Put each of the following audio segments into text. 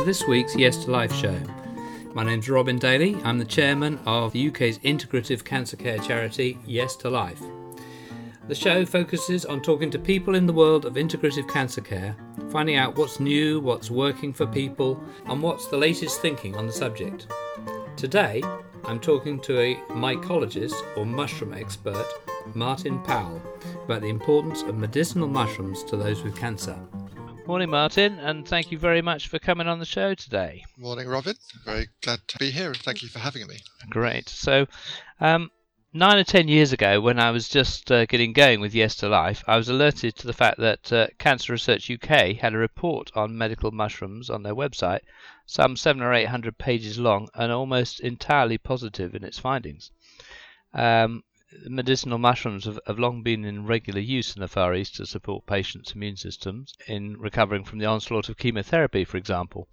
this week's Yes to Life show. My name's Robin Daly. I'm the chairman of the UK's integrative cancer care charity Yes to Life. The show focuses on talking to people in the world of integrative cancer care, finding out what's new, what's working for people, and what's the latest thinking on the subject. Today, I'm talking to a mycologist or mushroom expert, Martin Powell, about the importance of medicinal mushrooms to those with cancer. Morning, Martin, and thank you very much for coming on the show today. Morning, Robin. Very glad to be here, and thank you for having me. Great. So, 9 or 10 years ago, when I was just getting going with Yes to Life, I was alerted to the fact that Cancer Research UK had a report on medical mushrooms on their website, some 700 or 800 pages long, and almost entirely positive in its findings. Medicinal mushrooms have long been in regular use in the Far East to support patients' immune systems in recovering from the onslaught of chemotherapy, for example.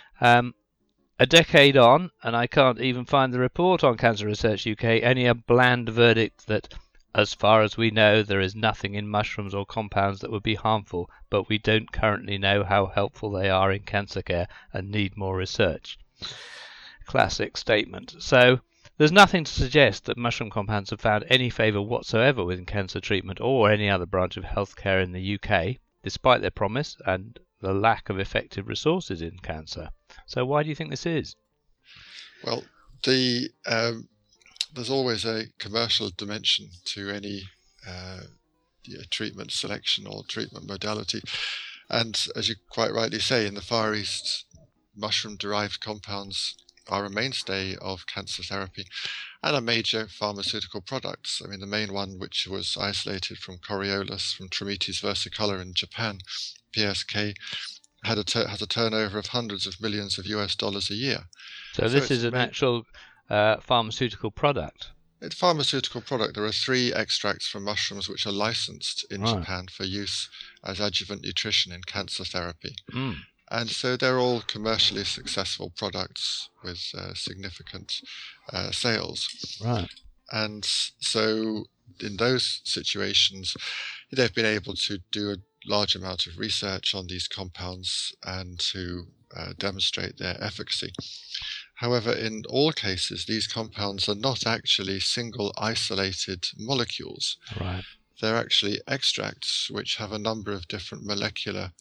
A decade on, and I can't even find the report on Cancer Research UK, only a bland verdict that, as far as we know, there is nothing in mushrooms or compounds that would be harmful, but we don't currently know how helpful they are in cancer care and need more research. Classic statement. So, there's nothing to suggest that mushroom compounds have found any favour whatsoever within cancer treatment or any other branch of healthcare in the UK, despite their promise and the lack of effective resources in cancer. So why do you think this is? Well, there's always a commercial dimension to any treatment selection or treatment modality. And as you quite rightly say, in the Far East, mushroom-derived compounds are a mainstay of cancer therapy and a major pharmaceutical products. I mean, the main one, which was isolated from Coriolis, from Trametes versicolor in Japan, PSK, has a turnover of hundreds of millions of US dollars a year. So this is an actual pharmaceutical product? It's a pharmaceutical product. There are 3 extracts from mushrooms which are licensed in Japan for use as adjuvant nutrition in cancer therapy. And so they're all commercially successful products with significant sales. Right. And so in those situations, they've been able to do a large amount of research on these compounds and to demonstrate their efficacy. However, in all cases, these compounds are not actually single isolated molecules. Right. They're actually extracts which have a number of different molecular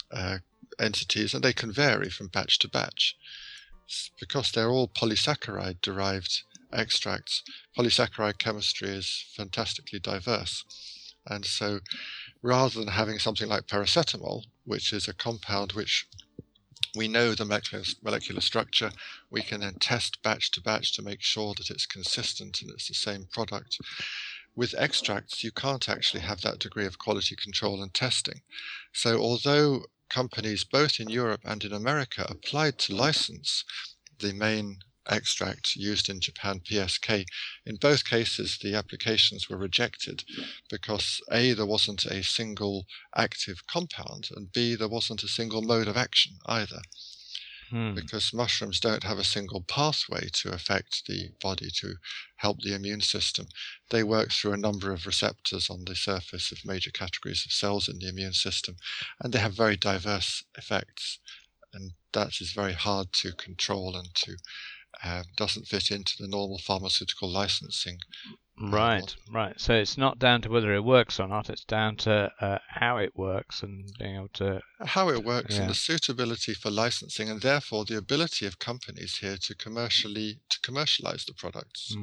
entities, and they can vary from batch to batch. Because they're all polysaccharide derived extracts, polysaccharide chemistry is fantastically diverse. And so rather than having something like paracetamol, which is a compound which we know the molecular structure, we can then test batch to batch to make sure that it's consistent and it's the same product. With extracts, you can't actually have that degree of quality control and testing. So although companies both in Europe and in America applied to license the main extract used in Japan, PSK, in both cases the applications were rejected because A, there wasn't a single active compound, and B, there wasn't a single mode of action either. Because mushrooms don't have a single pathway to affect the body to help the immune system. They work through a number of receptors on the surface of major categories of cells in the immune system, and they have very diverse effects. And that is very hard to control and to doesn't fit into the normal pharmaceutical licensing. Right. So it's not down to whether it works or not, it's down to how it works and being able to... How it works and the suitability for licensing, and therefore the ability of companies here to commercialize the products.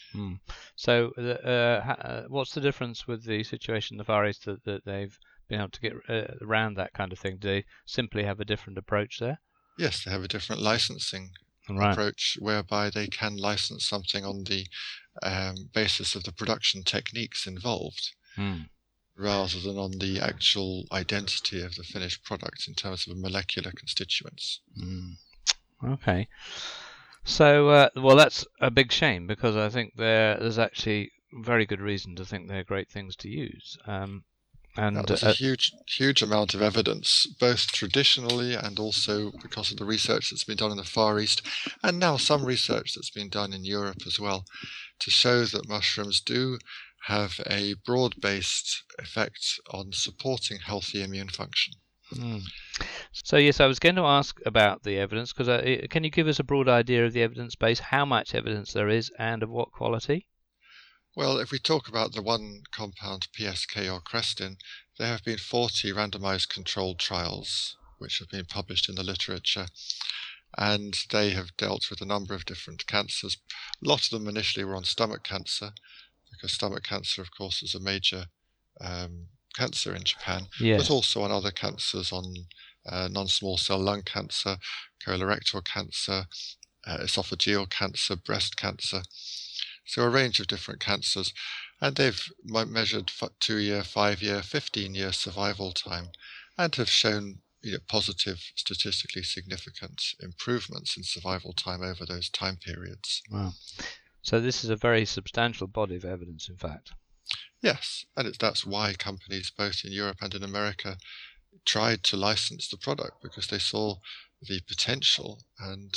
So what's the difference with the situation in the Far East that they've been able to get around that kind of thing? Do they simply have a different approach there? Yes, they have a different licensing approach whereby they can license something on the basis of the production techniques involved rather than on the actual identity of the finished product in terms of molecular constituents. Okay. So, well, that's a big shame because I think there's actually very good reason to think they're great things to use. And there's a huge amount of evidence, both traditionally and also because of the research that's been done in the Far East, and now some research that's been done in Europe as well, to show that mushrooms do have a broad-based effect on supporting healthy immune function. Mm. So yes, I was going to ask about the evidence, because can you give us a broad idea of the evidence base, how much evidence there is, and of what quality? Well, if we talk about the one compound PSK or Crestin, there have been 40 randomized controlled trials which have been published in the literature, and they have dealt with a number of different cancers. A lot of them initially were on stomach cancer, because stomach cancer, of course, is a major cancer in Japan, Yes. but also on other cancers, on non-small cell lung cancer, colorectal cancer, esophageal cancer, breast cancer. So a range of different cancers, and they've measured 2-year, 5-year, 15-year survival time, and have shown positive, statistically significant improvements in survival time over those time periods. Wow. So this is a very substantial body of evidence, in fact. Yes, and that's why companies both in Europe and in America tried to license the product, because they saw the potential, and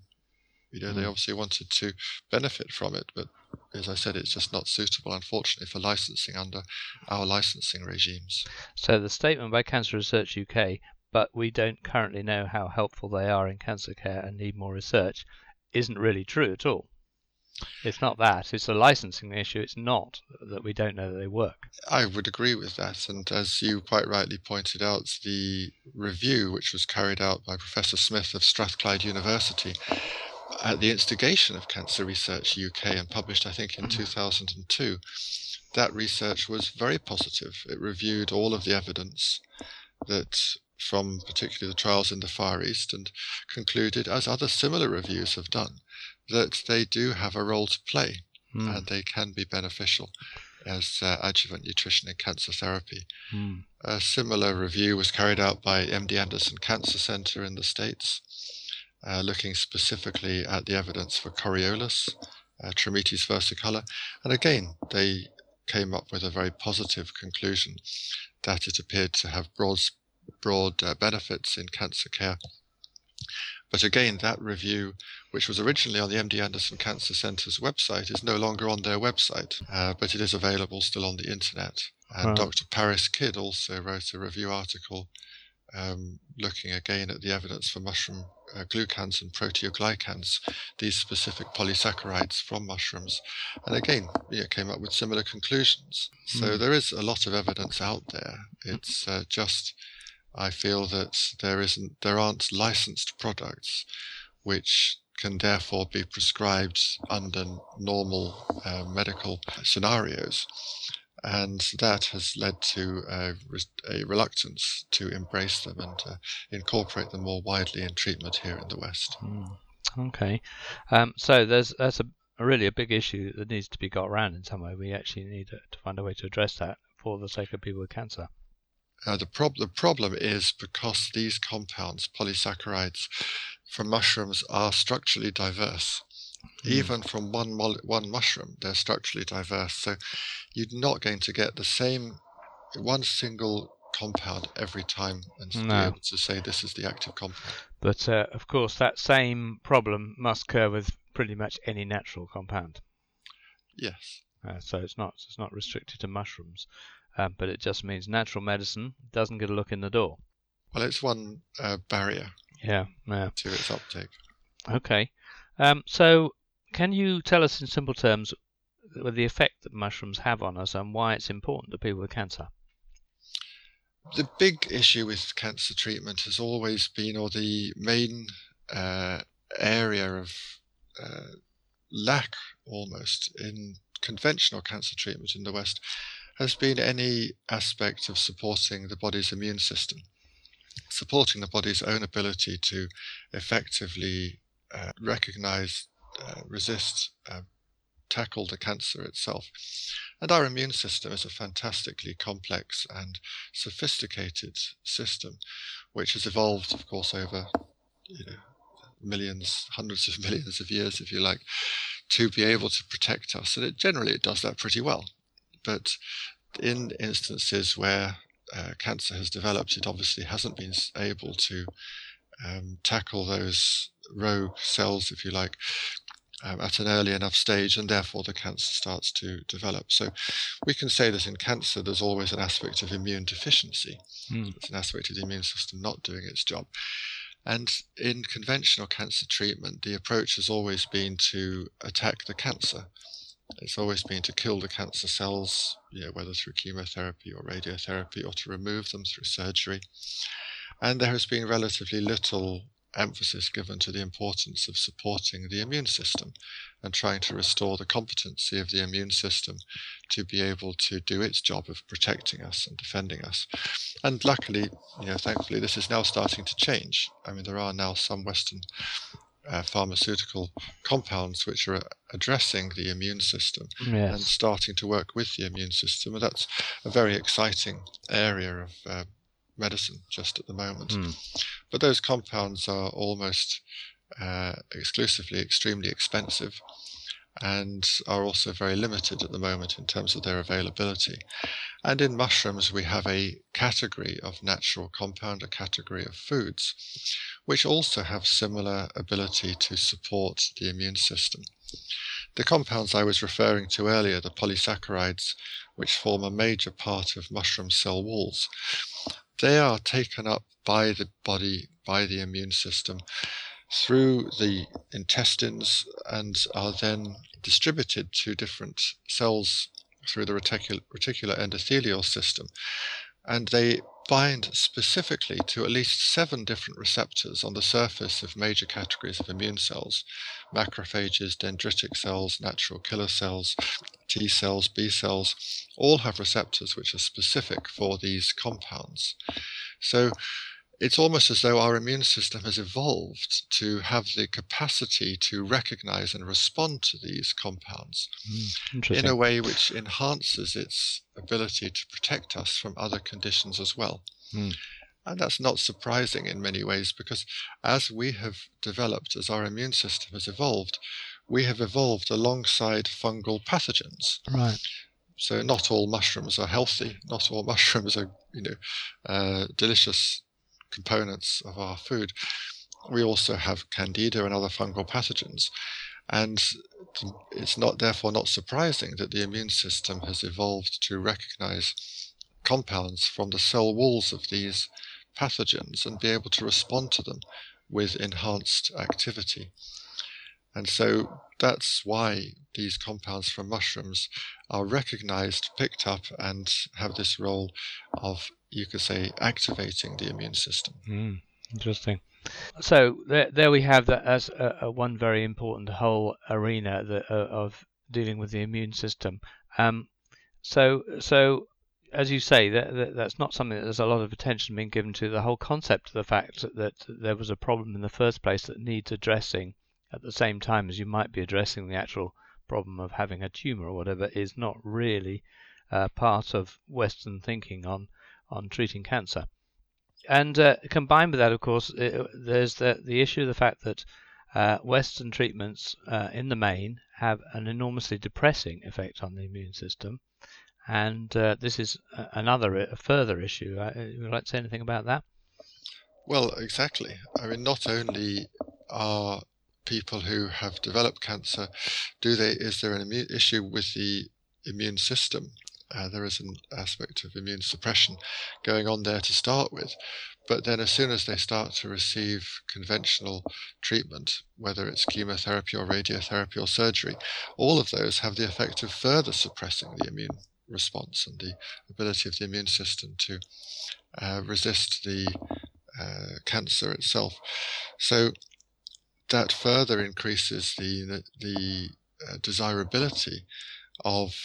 they obviously wanted to benefit from it, but as I said, it's just not suitable, unfortunately, for licensing under our licensing regimes. So the statement by Cancer Research UK, but we don't currently know how helpful they are in cancer care and need more research, isn't really true at all. It's not that. It's a licensing issue. It's not that we don't know that they work. I would agree with that. And as you quite rightly pointed out, the review, which was carried out by Professor Smith of Strathclyde University at the instigation of Cancer Research UK and published, I think, in 2002, that research was very positive. It reviewed all of the evidence that from particularly the trials in the Far East, and concluded, as other similar reviews have done, that they do have a role to play and they can be beneficial as adjuvant nutrition in cancer therapy. A similar review was carried out by MD Anderson Cancer Center in the States, looking specifically at the evidence for Coriolis, Trametes versicolor, and again they came up with a very positive conclusion that it appeared to have broad benefits in cancer care. But again, that review, which was originally on the MD Anderson Cancer Center's website, is no longer on their website, but it is available still on the internet. And Dr. Paris Kidd also wrote a review article looking again at the evidence for mushroom glucans and proteoglycans, these specific polysaccharides from mushrooms, and again came up with similar conclusions. So there is a lot of evidence out there. It's just I feel that there aren't licensed products which can therefore be prescribed under normal medical scenarios. And that has led to a reluctance to embrace them and incorporate them more widely in treatment here in the West. Okay. So that's really a big issue that needs to be got around in some way. We actually need to find a way to address that for the sake of people with cancer. The problem is because these compounds, polysaccharides from mushrooms, are structurally diverse. Even from one mushroom, they're structurally diverse. So you're not going to get the same one single compound every time and be able to say this is the active compound. But of course, that same problem must occur with pretty much any natural compound. Yes. So it's not restricted to mushrooms, but it just means natural medicine doesn't get a look in the door. Well, it's one barrier. Yeah. To its uptake. Okay. So can you tell us in simple terms the effect that mushrooms have on us and why it's important to people with cancer? The big issue with cancer treatment has always been, or the main area of lack almost in conventional cancer treatment in the West, has been any aspect of supporting the body's immune system, supporting the body's own ability to effectively recognize, resist, tackle the cancer itself. And our immune system is a fantastically complex and sophisticated system, which has evolved, of course, over millions, hundreds of millions of years, if you like, to be able to protect us. And it does that pretty well. But in instances where cancer has developed, it obviously hasn't been able to tackle those rogue cells, if you like, at an early enough stage, and therefore the cancer starts to develop. So we can say that in cancer there's always an aspect of immune deficiency. It's an aspect of the immune system not doing its job. And in conventional cancer treatment, the approach has always been to attack the cancer. It's always been to kill the cancer cells, whether through chemotherapy or radiotherapy, or to remove them through surgery. And there has been relatively little emphasis given to the importance of supporting the immune system and trying to restore the competency of the immune system to be able to do its job of protecting us and defending us. And luckily, thankfully, this is now starting to change. I mean, there are now some Western pharmaceutical compounds which are addressing the immune system and starting to work with the immune system. And that's a very exciting area of medicine just at the moment. But those compounds are almost exclusively extremely expensive and are also very limited at the moment in terms of their availability. And in mushrooms we have a category of natural compound, a category of foods, which also have similar ability to support the immune system. The compounds I was referring to earlier, the polysaccharides, which form a major part of mushroom cell walls, they are taken up by the body, by the immune system, through the intestines and are then distributed to different cells through the reticular endothelial system. And they bind specifically to at least 7 different receptors on the surface of major categories of immune cells: macrophages, dendritic cells, natural killer cells, T cells, B cells. All have receptors which are specific for these compounds. So it's almost as though our immune system has evolved to have the capacity to recognize and respond to these compounds in a way which enhances its ability to protect us from other conditions as well. And that's not surprising in many ways, because as we have developed, as our immune system has evolved, we have evolved alongside fungal pathogens. Right. So not all mushrooms are healthy. Not all mushrooms are, delicious components of our food. We also have candida and other fungal pathogens, and it's therefore not surprising that the immune system has evolved to recognize compounds from the cell walls of these pathogens and be able to respond to them with enhanced activity. And so that's why these compounds from mushrooms are recognized, picked up, and have this role of, you could say, activating the immune system. Interesting. So there we have that as one very important whole arena of dealing with the immune system. So as you say, that's not something that there's a lot of attention being given to. The whole concept of the fact that there was a problem in the first place that needs addressing at the same time as you might be addressing the actual problem of having a tumour or whatever is not really part of Western thinking on treating cancer. And combined with that, of course, there's the issue of the fact that Western treatments in the main have an enormously depressing effect on the immune system. And this is a further issue. Would you like to say anything about that? Well, exactly. I mean, not only are people who have developed cancer, is there an issue with the immune system? There is an aspect of immune suppression going on there to start with. But then as soon as they start to receive conventional treatment, whether it's chemotherapy or radiotherapy or surgery, all of those have the effect of further suppressing the immune response and the ability of the immune system to resist the cancer itself. So that further increases the desirability of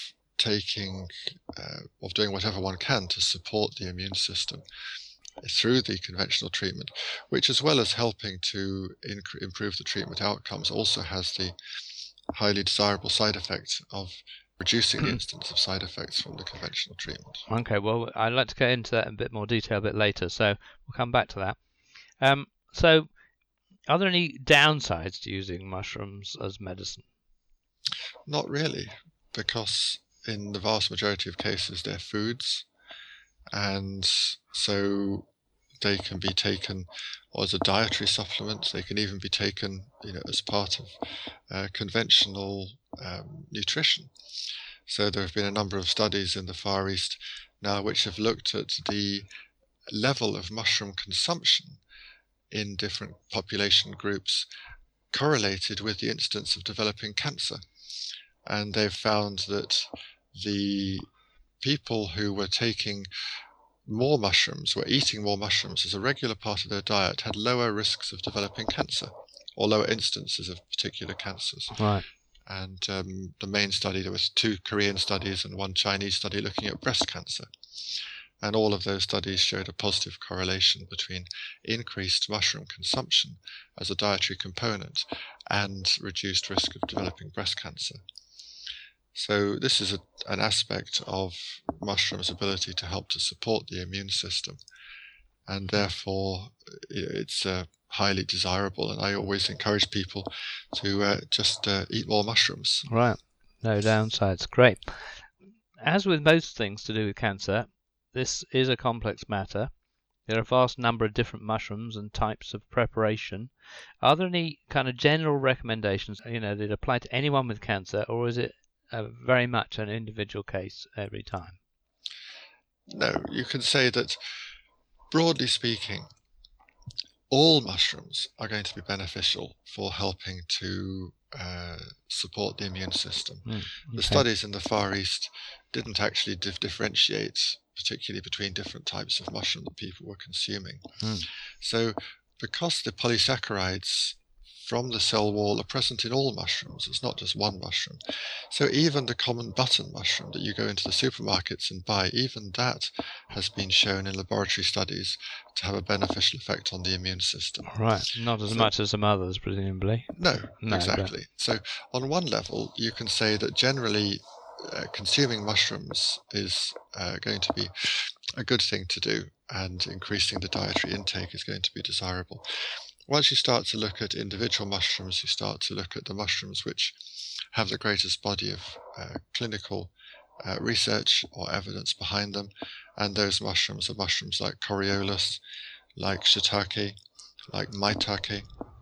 doing whatever one can to support the immune system through the conventional treatment, which, as well as helping to improve the treatment outcomes, also has the highly desirable side effect of reducing the incidence of side effects from the conventional treatment. Okay, well, I'd like to get into that in a bit more detail a bit later, so we'll come back to that. So are there any downsides to using mushrooms as medicine? Not really, because in the vast majority of cases they're foods, and so they can be taken as a dietary supplement. They can even be taken, as part of conventional nutrition. So there have been a number of studies in the Far East now which have looked at the level of mushroom consumption in different population groups correlated with the incidence of developing cancer. And they've found that the people who were taking more mushrooms, were eating more mushrooms as a regular part of their diet, had lower risks of developing cancer, or lower instances of particular cancers. Right. And the main study, there was 2 Korean studies and 1 Chinese study looking at breast cancer. And all of those studies showed a positive correlation between increased mushroom consumption as a dietary component and reduced risk of developing breast cancer. So this is an aspect of mushrooms' ability to help to support the immune system. And therefore, it's highly desirable. And I always encourage people to just eat more mushrooms. Right. No downsides. Great. As with most things to do with cancer, this is a complex matter. There are a vast number of different mushrooms and types of preparation. Are there any kind of general recommendations, that apply to anyone with cancer, or is it very much an individual case every time? No, you can say that, broadly speaking, all mushrooms are going to be beneficial for helping to support the immune system. Okay. The studies in the Far East didn't actually differentiate particularly between different types of mushroom that people were consuming. So because the polysaccharides from the cell wall are present in all mushrooms, it's not just one mushroom. So even the common button mushroom that you go into the supermarkets and buy, even that has been shown in laboratory studies to have a beneficial effect on the immune system. Right, not as much as some others, presumably. No, exactly. So on one level, you can say that generally consuming mushrooms is going to be a good thing to do, and increasing the dietary intake is going to be desirable. Once you start to look at individual mushrooms, you start to look at the mushrooms which have the greatest body of clinical research or evidence behind them, and those mushrooms are mushrooms like Coriolus, like Shiitake, like Maitake,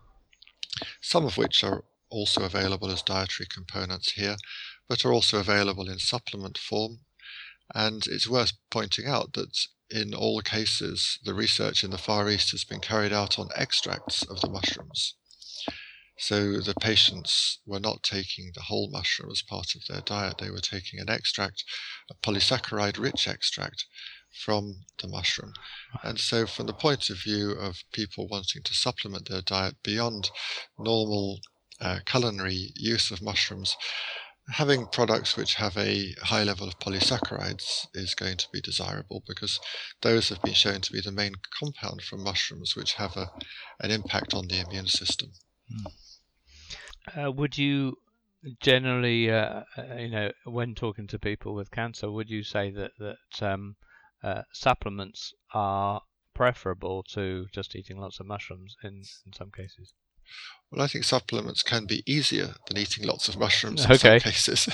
some of which are also available as dietary components here, but are also available in supplement form. And it's worth pointing out that in all cases, the research in the Far East has been carried out on extracts of the mushrooms. So the patients were not taking the whole mushroom as part of their diet. They were taking an extract, a polysaccharide-rich extract from the mushroom. And so from the point of view of people wanting to supplement their diet beyond normal culinary use of mushrooms, having products which have a high level of polysaccharides is going to be desirable, because those have been shown to be the main compound from mushrooms which have an impact on the immune system. Would you generally, when talking to people with cancer, would you say that supplements are preferable to just eating lots of mushrooms in some cases? Well, I think supplements can be easier than eating lots of mushrooms in some cases.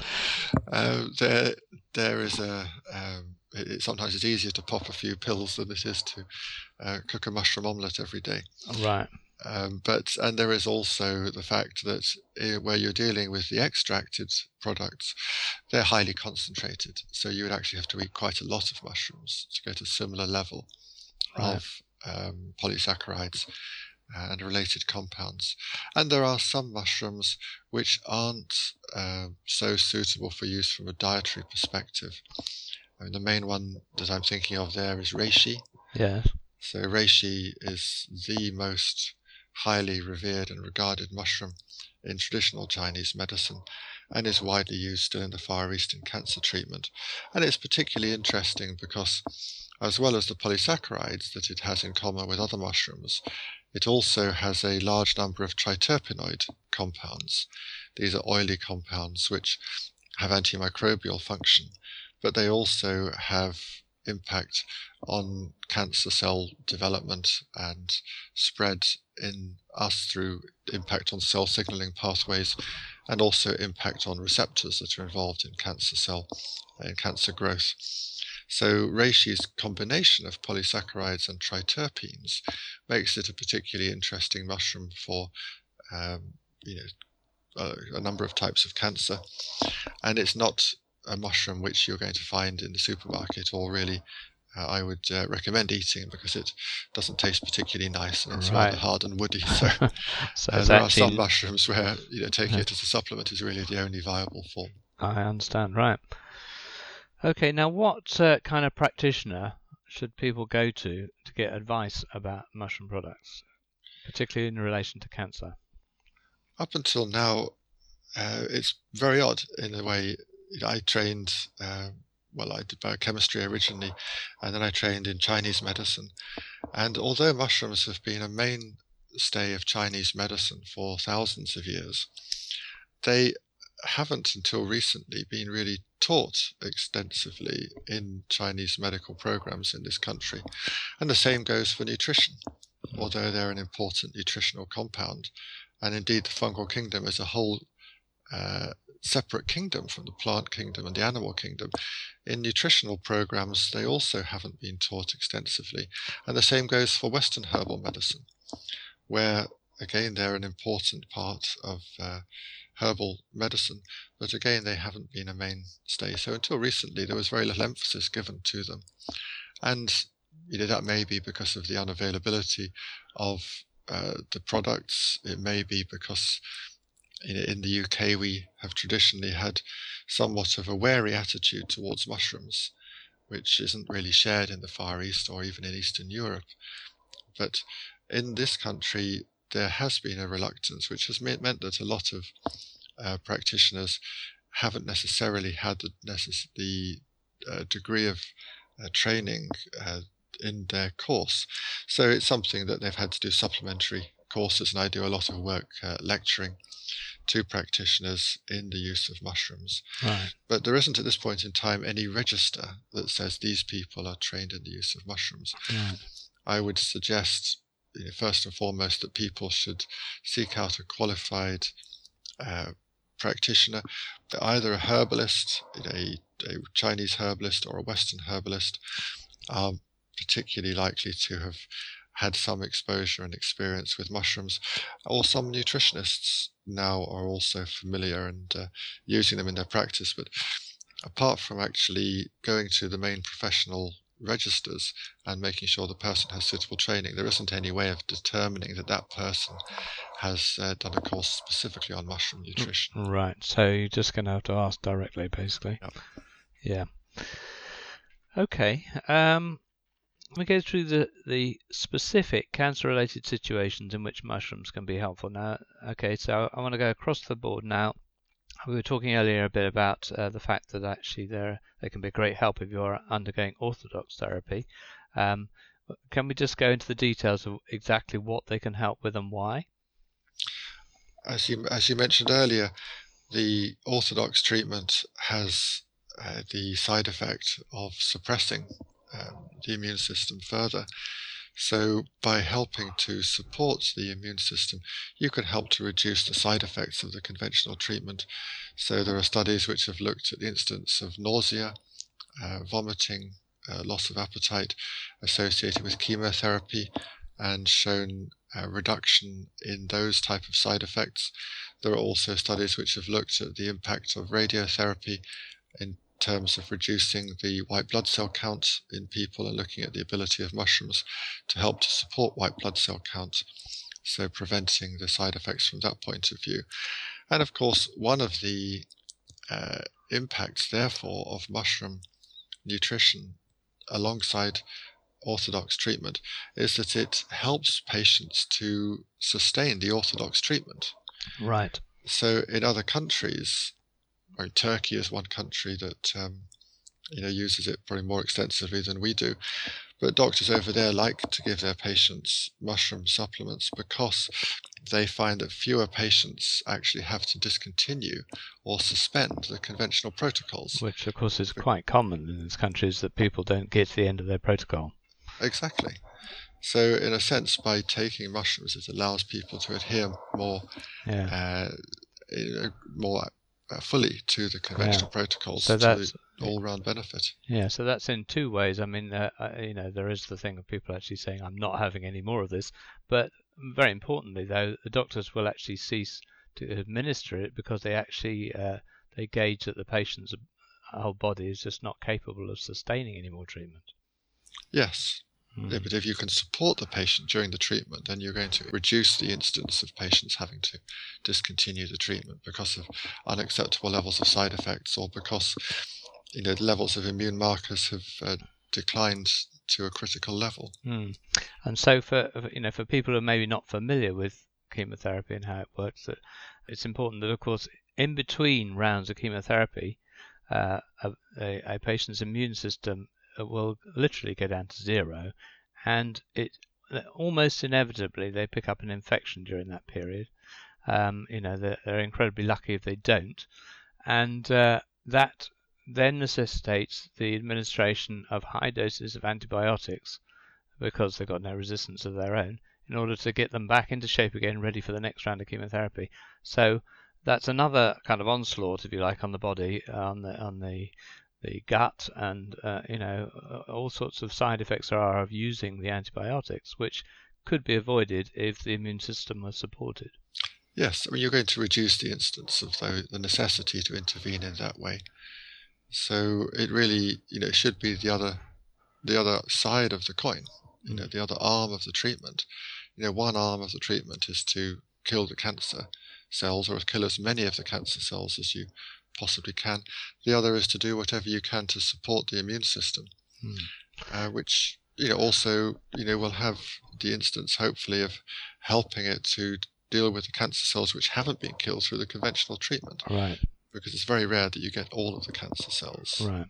There is sometimes it's easier to pop a few pills than it is to cook a mushroom omelette every day. Right. And there is also the fact that where you're dealing with the extracted products, they're highly concentrated. So you would actually have to eat quite a lot of mushrooms to get a similar level of polysaccharides and related compounds. And there are some mushrooms which aren't so suitable for use from a dietary perspective. I mean, the main one that I'm thinking of there is reishi. Yes. So reishi is the most highly revered and regarded mushroom in traditional Chinese medicine, and is widely used still in the Far East in cancer treatment. And it's particularly interesting because, as well as the polysaccharides that it has in common with other mushrooms, it also has a large number of triterpenoid compounds. These are oily compounds which have antimicrobial function, but they also have impact on cancer cell development and spread in us through impact on cell signaling pathways, and also impact on receptors that are involved in cancer cell and cancer growth. So reishi's combination of polysaccharides and triterpenes makes it a particularly interesting mushroom for a number of types of cancer. And it's not a mushroom which you're going to find in the supermarket, or really I would recommend eating, because it doesn't taste particularly nice and it's rather hard and woody. So, there are some mushrooms where taking it as a supplement is really the only viable form. I understand, right. Okay, now what kind of practitioner should people go to get advice about mushroom products, particularly in relation to cancer? Up until now, it's very odd in a way. I trained, I did biochemistry originally, and then I trained in Chinese medicine. And although mushrooms have been a mainstay of Chinese medicine for thousands of years, they haven't until recently been really taught extensively in Chinese medical programs in this country. And the same goes for nutrition, although they're an important nutritional compound. And indeed, the fungal kingdom is a whole separate kingdom from the plant kingdom and the animal kingdom. In nutritional programs, they also haven't been taught extensively. And the same goes for Western herbal medicine, where, again, they're an important part of herbal medicine, but again, they haven't been a mainstay. So until recently, there was very little emphasis given to them. And that may be because of the unavailability of the products. It may be because in the UK we have traditionally had somewhat of a wary attitude towards mushrooms, which isn't really shared in the Far East or even in Eastern Europe. But in this country there has been a reluctance, which has meant that a lot of practitioners haven't necessarily had the degree of training in their course. So it's something that they've had to do supplementary courses, and I do a lot of work lecturing to practitioners in the use of mushrooms. Right. But there isn't at this point in time any register that says these people are trained in the use of mushrooms. Right. I would suggest, first and foremost, that people should seek out a qualified practitioner, either a herbalist, a Chinese herbalist or a Western herbalist, are particularly likely to have had some exposure and experience with mushrooms, or some nutritionists now are also familiar and using them in their practice. But apart from actually going to the main professional registers and making sure the person has suitable training, there isn't any way of determining that person has done a course specifically on mushroom nutrition. Right, so you're just going to have to ask directly, basically. Yep. Yeah. Okay. We go through the specific cancer-related situations in which mushrooms can be helpful. Now, okay, so I want to go across the board now. We were talking earlier a bit about the fact that actually they can be a great help if you're undergoing orthodox therapy. Can we just go into the details of exactly what they can help with and why? As you mentioned earlier, the orthodox treatment has the side effect of suppressing the immune system further. So by helping to support the immune system, you can help to reduce the side effects of the conventional treatment. So there are studies which have looked at the incidence of nausea, vomiting, loss of appetite associated with chemotherapy, and shown a reduction in those type of side effects. There are also studies which have looked at the impact of radiotherapy in terms of reducing the white blood cell count in people, and looking at the ability of mushrooms to help to support white blood cell count, so preventing the side effects from that point of view. And of course, one of the impacts therefore of mushroom nutrition alongside orthodox treatment is that it helps patients to sustain the orthodox treatment. Right. So in other countries, Turkey is one country that uses it probably more extensively than we do, but doctors over there like to give their patients mushroom supplements because they find that fewer patients actually have to discontinue or suspend the conventional protocols. Which of course is quite common in these countries, that people don't get to the end of their protocol. Exactly. So in a sense, by taking mushrooms, it allows people to adhere more fully to the conventional protocols, so to that's the all-round benefit. Yeah, so that's in two ways. I mean, there is the thing of people actually saying, I'm not having any more of this. But very importantly, though, the doctors will actually cease to administer it because they actually they gauge that the patient's whole body is just not capable of sustaining any more treatment. Yes. Yeah, but if you can support the patient during the treatment, then you're going to reduce the incidence of patients having to discontinue the treatment because of unacceptable levels of side effects, or because the levels of immune markers have declined to a critical level. And so for people who are maybe not familiar with chemotherapy and how it works, that it's important that, of course, in between rounds of chemotherapy, a patient's immune system will literally go down to zero, and it almost inevitably they pick up an infection during that period. They're incredibly lucky if they don't, and that then necessitates the administration of high doses of antibiotics because they've got no resistance of their own, in order to get them back into shape again, ready for the next round of chemotherapy. So that's another kind of onslaught, if you like, on the body, on the gut, and all sorts of side effects there are of using the antibiotics, which could be avoided if the immune system was supported. Yes, I mean, you're going to reduce the instance of the necessity to intervene in that way. So it really, should be the other side of the coin, the other arm of the treatment. One arm of the treatment is to kill the cancer cells, or kill as many of the cancer cells as you possibly can. The other is to do whatever you can to support the immune system, which also will have the instance, hopefully, of helping it to deal with the cancer cells which haven't been killed through the conventional treatment. Right. Because it's very rare that you get all of the cancer cells. Right.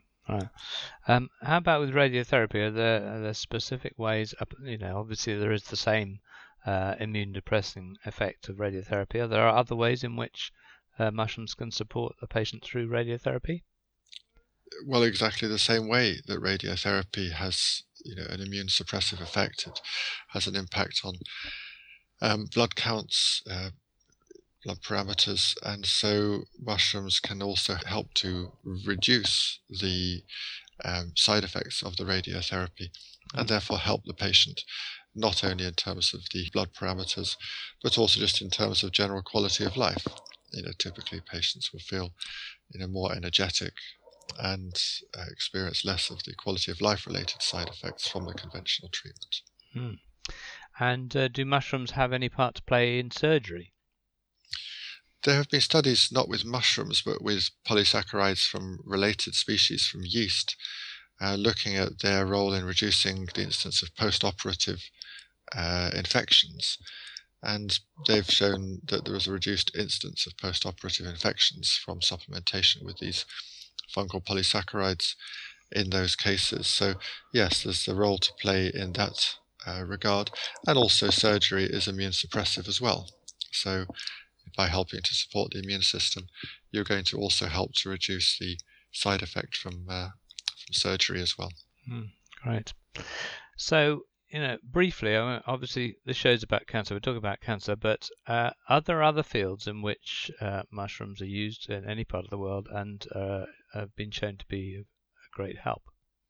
How about with radiotherapy? Are there specific ways? Obviously there is the same immune depressing effect of radiotherapy. Are there other ways in which mushrooms can support a patient through radiotherapy? Well, exactly the same way that radiotherapy has, an immune suppressive effect. It has an impact on blood counts, blood parameters, and so mushrooms can also help to reduce the side effects of the radiotherapy, and therefore help the patient, not only in terms of the blood parameters, but also just in terms of general quality of life. Typically patients will feel, more energetic and experience less of the quality of life related side effects from the conventional treatment. And do mushrooms have any part to play in surgery? There have been studies not with mushrooms but with polysaccharides from related species from yeast, looking at their role in reducing the incidence of post-operative infections. And they've shown that there is a reduced incidence of post-operative infections from supplementation with these fungal polysaccharides in those cases. So yes, there's a role to play in that regard. And also surgery is immune suppressive as well. So by helping to support the immune system, you're going to also help to reduce the side effect from surgery as well. Great. So, briefly, obviously the show's about cancer. We're talking about cancer, but are there other fields in which mushrooms are used in any part of the world and have been shown to be a great help?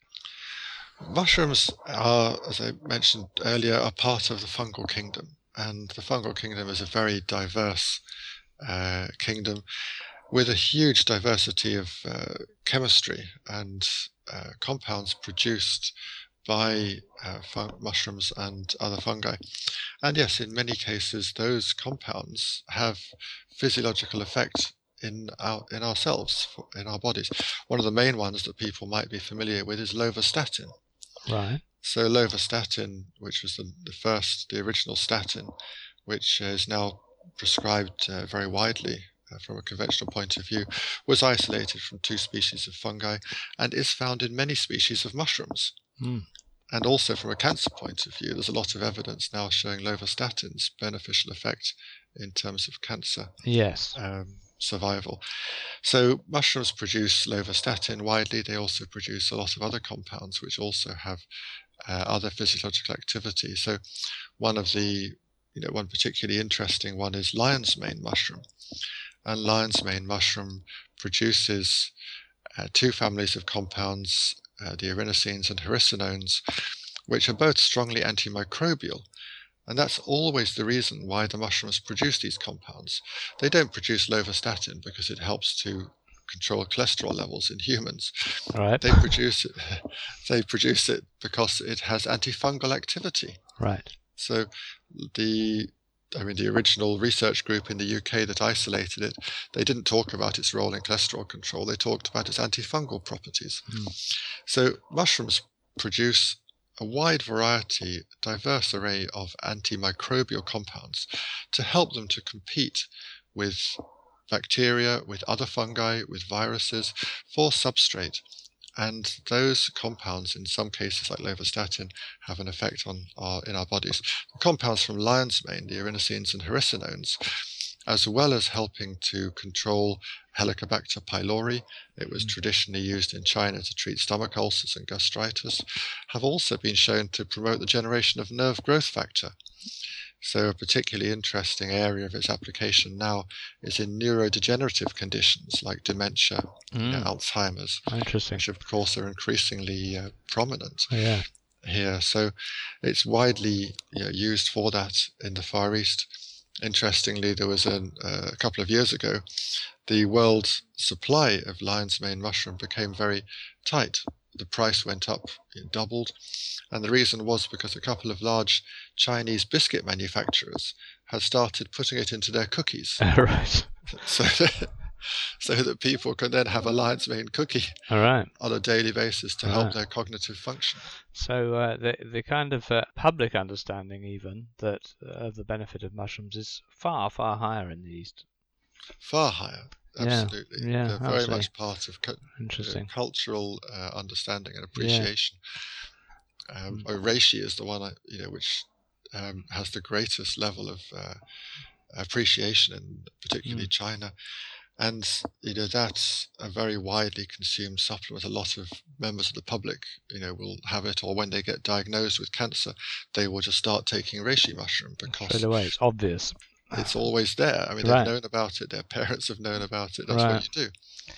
Mushrooms are, as I mentioned earlier, are part of the fungal kingdom. And the fungal kingdom is a very diverse kingdom with a huge diversity of chemistry and compounds produced by mushrooms and other fungi. And yes, in many cases, those compounds have physiological effect in ourselves, in our bodies. One of the main ones that people might be familiar with is lovastatin. Right. So lovastatin, which was the original statin, which is now prescribed very widely from a conventional point of view, was isolated from 2 species of fungi and is found in many species of mushrooms. And also from a cancer point of view, there's a lot of evidence now showing lovastatin's beneficial effect in terms of cancer survival. So mushrooms produce lovastatin widely. They also produce a lot of other compounds which also have other physiological activity. So one particularly interesting one is lion's mane mushroom. and lion's mane mushroom produces two families of compounds, the erinacines and hericenones, which are both strongly antimicrobial. And that's always the reason why the mushrooms produce these compounds. They don't produce lovastatin because it helps to control cholesterol levels in humans. Right. They produce it because it has antifungal activity. Right. So the original research group in the UK that isolated it, they didn't talk about its role in cholesterol control. They talked about its antifungal properties. So mushrooms produce a wide variety, diverse array of antimicrobial compounds to help them to compete with bacteria, with other fungi, with viruses for substrate. And those compounds, in some cases like lovastatin, have an effect in our bodies. The compounds from lion's mane, the erinacines and hericenones, as well as helping to control Helicobacter pylori, it was traditionally used in China to treat stomach ulcers and gastritis, have also been shown to promote the generation of nerve growth factor. So a particularly interesting area of its application now is in neurodegenerative conditions like dementia, Alzheimer's, Interesting. which of course are increasingly prominent Yeah. here. So it's widely used for that in the Far East. Interestingly, there was a couple of years ago, the world supply of lion's mane mushroom became very tight. The price went up, it doubled. And the reason was because a couple of large Chinese biscuit manufacturers had started putting it into their cookies. Right. So that people can then have a lion's mane cookie on a daily basis to help their cognitive function. So the kind of public understanding even that of the benefit of mushrooms is far, far higher in the East. Far higher. Absolutely. Yeah, they're very much part of cultural understanding and appreciation. Reishi is the one which has the greatest level of appreciation in particularly China, and that's a very widely consumed supplement. A lot of members of the public will have it, or when they get diagnosed with cancer, they will just start taking reishi mushroom because straight away it's obvious. It's always there. I mean, they've known about it. Their parents have known about it. That's what you do.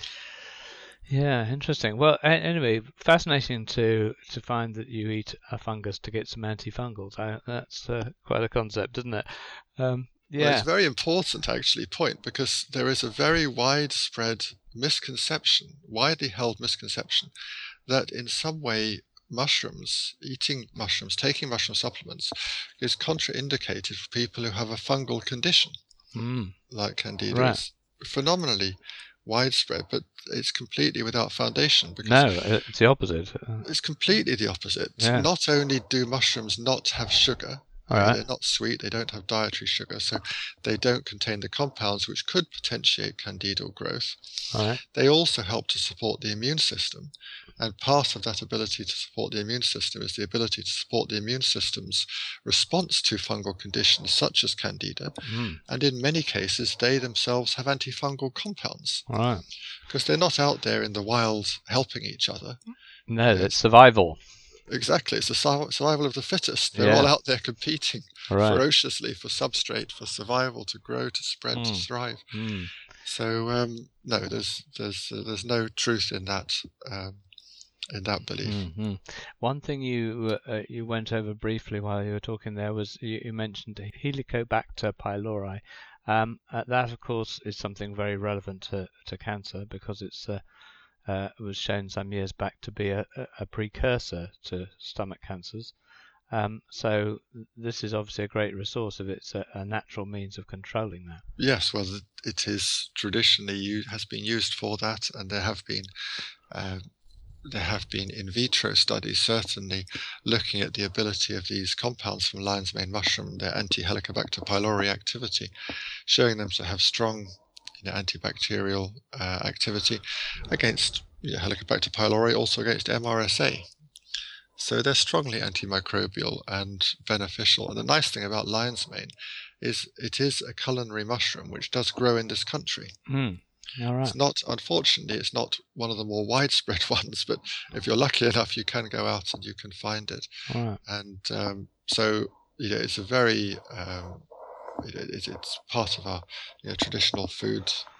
Yeah, interesting. Well, anyway, fascinating to find that you eat a fungus to get some antifungals. That's quite a concept, isn't it? Well, it's very important, actually, point, because there is a very widespread misconception, widely held misconception, that in some way eating mushrooms, taking mushroom supplements is contraindicated for people who have a fungal condition like Candida. Right. It's phenomenally widespread, but it's completely without foundation. Because no, it's the opposite. It's completely the opposite. Yeah. Not only do mushrooms not have sugar, they're not sweet, they don't have dietary sugar, so they don't contain the compounds which could potentiate candidal growth. They also help to support the immune system, and part of that ability to support the immune system is the ability to support the immune system's response to fungal conditions such as candida, and in many cases they themselves have antifungal compounds. Because they're not out there in the wild helping each other. No, it's survival. Exactly, it's the survival of the fittest. They're all out there competing ferociously for substrate, for survival, to grow, to spread, to thrive. So no, there's no truth in that belief. One thing you went over briefly while you were talking there was you mentioned Helicobacter pylori. That, of course, is something very relevant to cancer because it's was shown some years back to be a precursor to stomach cancers. So this is obviously a great resource if it's a natural means of controlling that. Yes, well, it is traditionally has been used for that, and there have been in vitro studies certainly looking at the ability of these compounds from lion's mane mushroom, their anti-Helicobacter pylori activity, showing them to have strong antibacterial activity against Helicobacter pylori, also against MRSA. So they're strongly antimicrobial and beneficial. And the nice thing about lion's mane is it is a culinary mushroom which does grow in this country. It's not, unfortunately, it's not one of the more widespread ones, but if you're lucky enough, you can go out and you can find it. And so it's a very it's part of our traditional food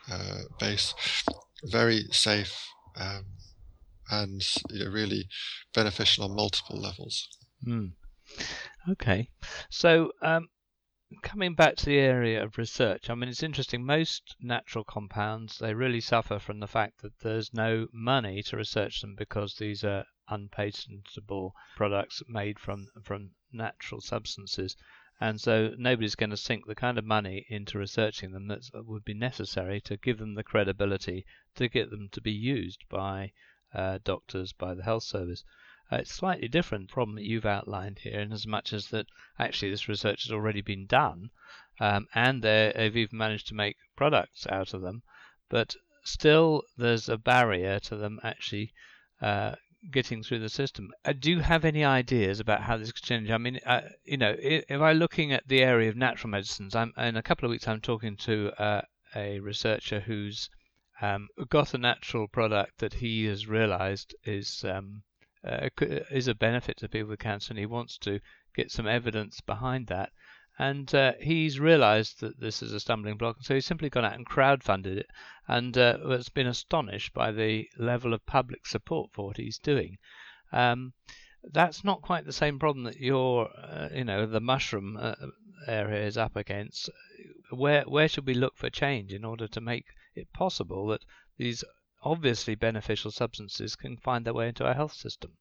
base, very safe, and really beneficial on multiple levels. Okay, so coming back to the area of research, I mean, it's interesting. Most natural compounds, they really suffer from the fact that there's no money to research them because these are unpatentable products made from natural substances. And so nobody's going to sink the kind of money into researching them that would be necessary to give them the credibility to get them to be used by doctors, by the health service. It's a slightly different problem that you've outlined here, in as much as that actually this research has already been done, and they've even managed to make products out of them, but still there's a barrier to them actually getting through the system. Do you have any ideas about how this could change? I mean, if I'm looking at the area of natural medicines, in a couple of weeks I'm talking to a researcher who's got a natural product that he has realized is a benefit to people with cancer, and he wants to get some evidence behind that. And he's realized that this is a stumbling block, so he's simply gone out and crowdfunded it, and has been astonished by the level of public support for what he's doing. That's not quite the same problem that the mushroom area is up against. Where should we look for change in order to make it possible that these obviously beneficial substances can find their way into our health system?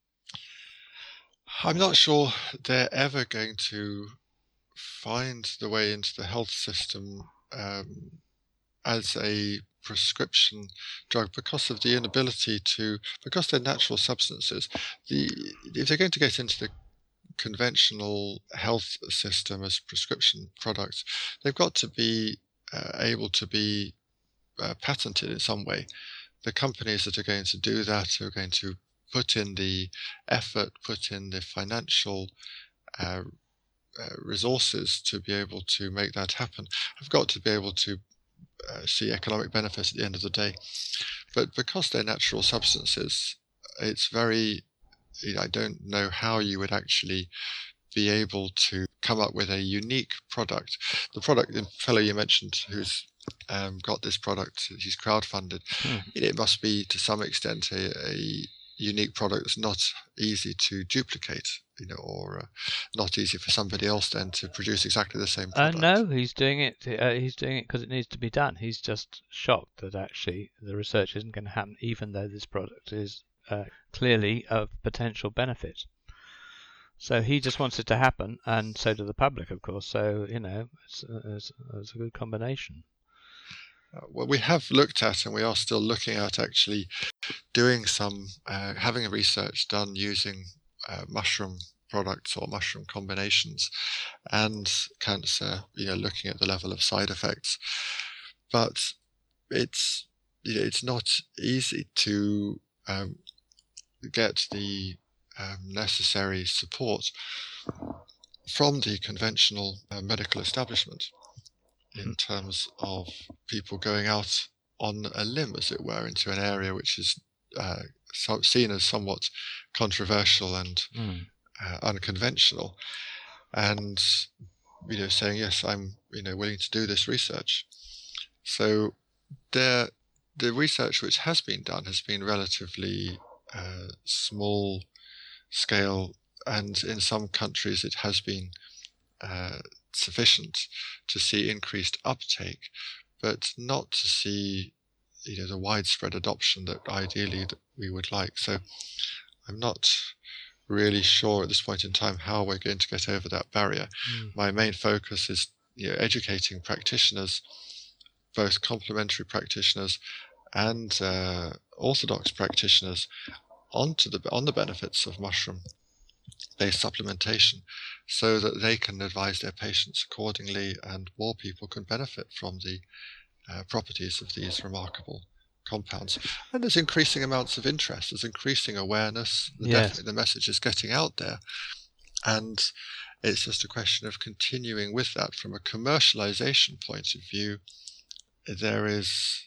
I'm not sure they're ever going to find the way into the health system as a prescription drug because of the inability because they're natural substances. If they're going to get into the conventional health system as prescription products, they've got to be able to be patented in some way. The companies that are going to do that are going to put in the effort, put in the financial resources to be able to make that happen. Have got to be able to see economic benefits at the end of the day. But because they're natural substances, it's very, I don't know how you would actually be able to come up with a unique product. The fellow you mentioned who's got this product, he's crowdfunded, it must be to some extent a unique product that's not easy to duplicate, or not easy for somebody else then to produce exactly the same product. No, he's doing it. He's doing it because it needs to be done. He's just shocked that actually the research isn't going to happen, even though this product is clearly of potential benefit. So he just wants it to happen, and so do the public, of course. So it's a good combination. Well, we have looked at, and we are still looking at, actually doing some, having a research done using mushroom products or mushroom combinations and cancer, looking at the level of side effects. But it's not easy to get the necessary support from the conventional medical establishment in terms of people going out on a limb, as it were, into an area which is seen as somewhat controversial and unconventional, and saying, yes, I'm willing to do this research. So the research which has been done has been relatively small scale, and in some countries it has been sufficient to see increased uptake, but not to see the widespread adoption that ideally that we would like. So I'm not really sure at this point in time how we're going to get over that barrier. My main focus is educating practitioners, both complementary practitioners and orthodox practitioners, on the benefits of mushroom-based supplementation, so that they can advise their patients accordingly, and more people can benefit from the properties of these remarkable compounds. And there's increasing amounts of interest, there's increasing awareness, definitely the message is getting out there, and it's just a question of continuing with that. From a commercialization point of view, there is,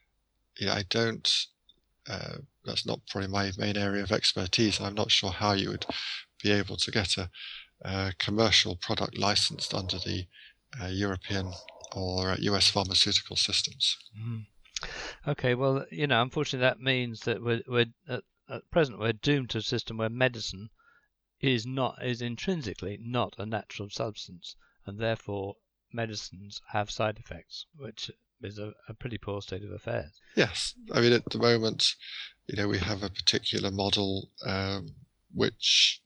that's not probably my main area of expertise. I'm not sure how you would be able to get a commercial product licensed under the European or US pharmaceutical systems. Mm. Okay, well, unfortunately, that means that we're at present we're doomed to a system where medicine is intrinsically not a natural substance, and therefore medicines have side effects, which is a pretty poor state of affairs. Yes, I mean, at the moment, we have a particular model which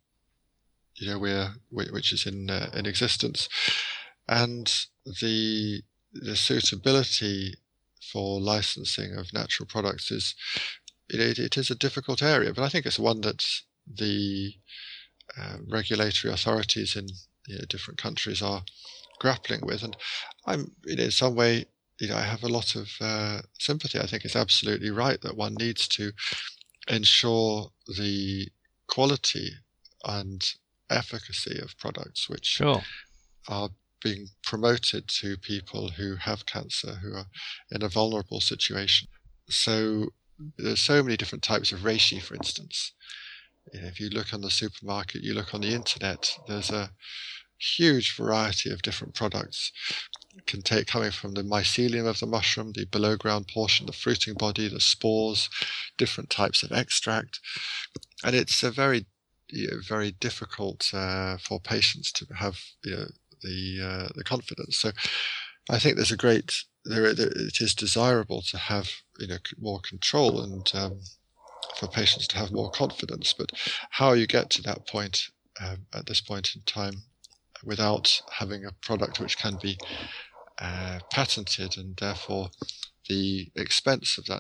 which is in existence, and the suitability for licensing of natural products is it is a difficult area, but I think it's one that the regulatory authorities in different countries are grappling with, and I'm in some way I have a lot of sympathy. I think it's absolutely right that one needs to ensure the quality and efficacy of products which are being promoted to people who have cancer, who are in a vulnerable situation. So there's so many different types of reishi, for instance. If you look on the supermarket, you look on the internet, there's a huge variety of different products coming from the mycelium of the mushroom, the below ground portion, the fruiting body, the spores, different types of extract. And it's a very difficult for patients to have the confidence. So I think there's it is desirable to have more control and for patients to have more confidence. But how you get to that point at this point in time without having a product which can be patented, and therefore the expense of that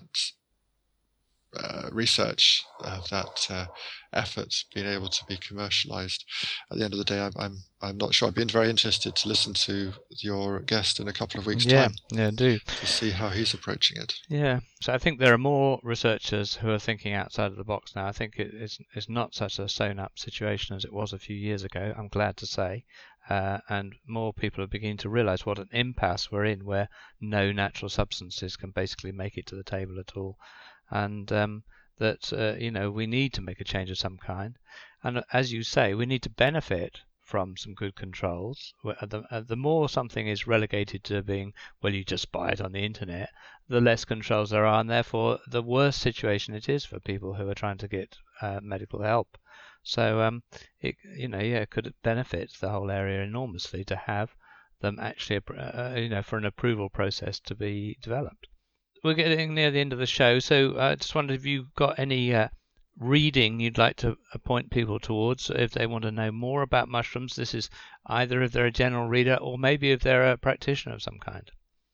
research, of that effort being able to be commercialized, at the end of the day, I'm not sure. I've been very interested to listen to your guest in a couple of weeks' time. Yeah, do. To see how he's approaching it. Yeah, so I think there are more researchers who are thinking outside of the box now. I think it's not such a sewn-up situation as it was a few years ago, I'm glad to say. And more people are beginning to realise what an impasse we're in, where no natural substances can basically make it to the table at all. And that we need to make a change of some kind, and as you say, we need to benefit from some good controls. The more something is relegated to being, well, you just buy it on the internet, the less controls there are, and therefore the worse situation it is for people who are trying to get medical help. So it could benefit the whole area enormously to have them actually for an approval process to be developed. We're getting near the end of the show, so I just wondered if you've got any reading you'd like to point people towards if they want to know more about mushrooms. This is either if they're a general reader or maybe if they're a practitioner of some kind.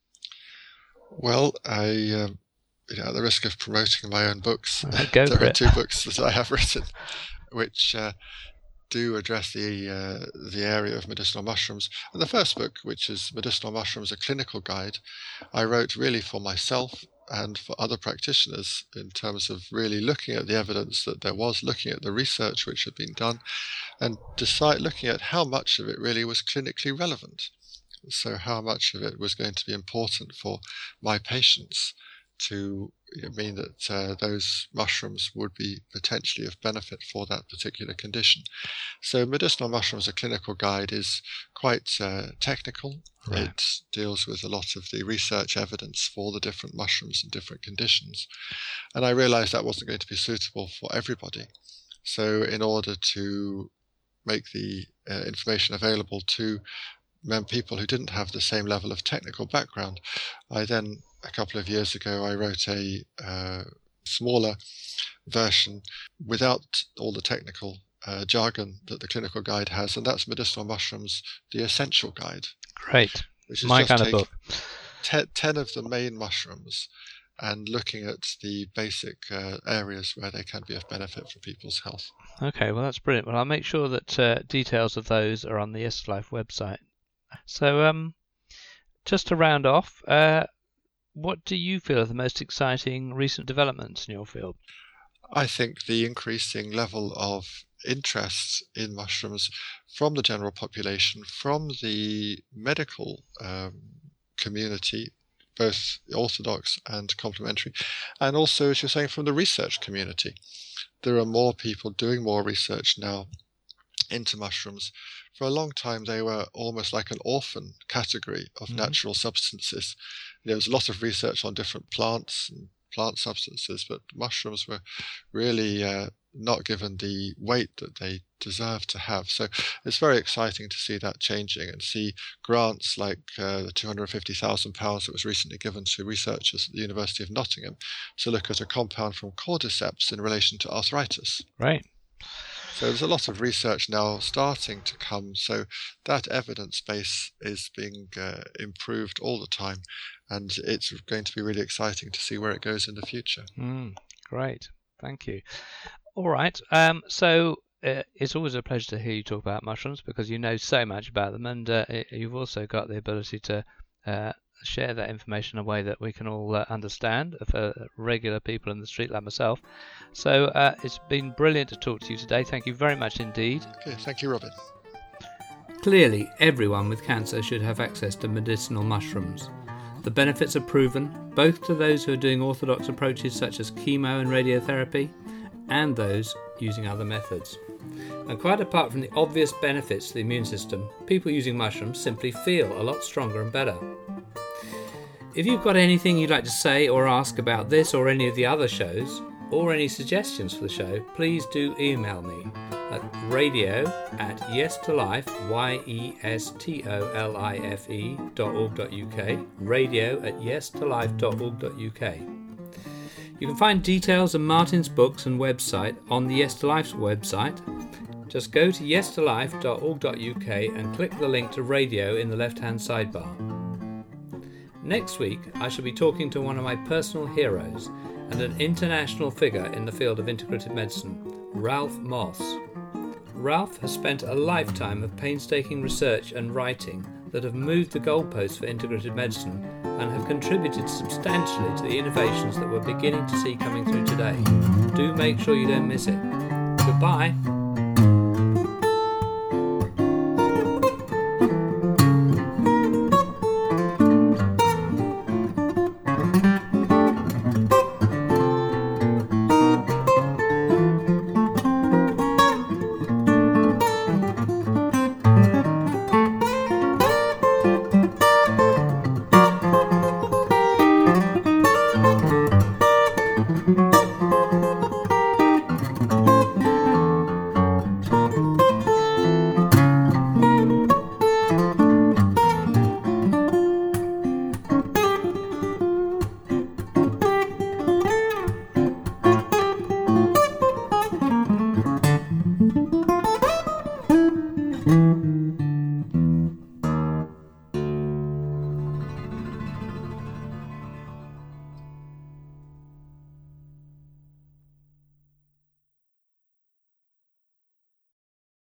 Well, I, at the risk of promoting my own books, there are two books that I have written which do address the area of medicinal mushrooms. And the first book, which is Medicinal Mushrooms, a Clinical Guide, I wrote really for myself and for other practitioners in terms of really looking at the evidence that there was, looking at the research which had been done, and looking at how much of it really was clinically relevant. So how much of it was going to be important for my patients to mean that those mushrooms would be potentially of benefit for that particular condition. So Medicinal Mushrooms, a Clinical Guide, is quite technical. Right. It deals with a lot of the research evidence for the different mushrooms and different conditions. And I realized that wasn't going to be suitable for everybody. So in order to make the information available to people who didn't have the same level of technical background, I then, a couple of years ago, I wrote a smaller version without all the technical jargon that the Clinical Guide has, and that's Medicinal Mushrooms, the Essential Guide. Great. Which is my kind of book. 10 of the main mushrooms and looking at the basic areas where they can be of benefit for people's health. Okay, well, that's brilliant. Well, I'll make sure that details of those are on the Yes to Life website. So just to round off, what do you feel are the most exciting recent developments in your field? I think the increasing level of interest in mushrooms from the general population, from the medical community, both orthodox and complementary, and also, as you're saying, from the research community. There are more people doing more research now into mushrooms. For a long time, they were almost like an orphan category of natural substances. There was a lot of research on different plants and plant substances, but mushrooms were really not given the weight that they deserve to have. So it's very exciting to see that changing and see grants like the £250,000 that was recently given to researchers at the University of Nottingham to look at a compound from cordyceps in relation to arthritis. Right. So there's a lot of research now starting to come. So that evidence base is being improved all the time, and it's going to be really exciting to see where it goes in the future. Great. Thank you. All right. So it's always a pleasure to hear you talk about mushrooms because you know so much about them, and you've also got the ability to share that information in a way that we can all understand for regular people in the street like myself. So it's been brilliant to talk to you today. Thank you very much indeed. Okay, thank you, Robin. Clearly, everyone with cancer should have access to medicinal mushrooms. The benefits are proven, both to those who are doing orthodox approaches such as chemo and radiotherapy, and those using other methods. And quite apart from the obvious benefits to the immune system, people using mushrooms simply feel a lot stronger and better. If you've got anything you'd like to say or ask about this or any of the other shows, or any suggestions for the show, please do email me at radio@yestolife, yestolife.org.uk, radio@yestolife.org.uk. You can find details of Martin's books and website on the Yes to Life's website. Just go to yestolife.org.uk and click the link to radio in the left-hand sidebar. Next week, I shall be talking to one of my personal heroes and an international figure in the field of integrative medicine, Ralph Moss. Ralph has spent a lifetime of painstaking research and writing that have moved the goalposts for integrative medicine and have contributed substantially to the innovations that we're beginning to see coming through today. Do make sure you don't miss it. Goodbye.